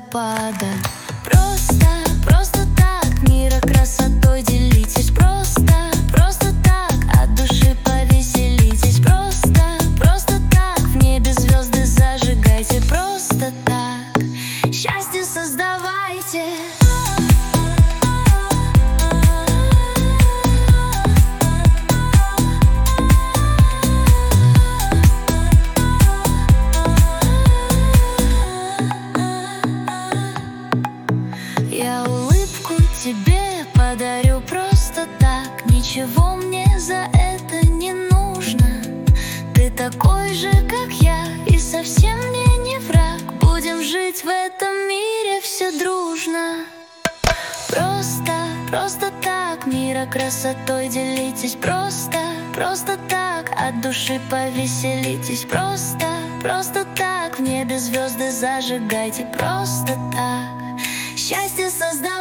водопада. Просто, просто так, мира красотой делитесь. Просто, просто так, от души повеселитесь. Просто, просто так, в небе звезды зажигайте. Просто так, счастье создавайте. Я улыбку тебе подарю просто так. Ничего мне за это не нужно. Ты такой же, как я, и совсем мне не враг. Будем жить в этом мире все дружно. Просто, просто так, мира красотой делитесь. Просто, просто так, от души повеселитесь. Просто, просто так, в небе звезды зажигайте. Просто так, счастье создать.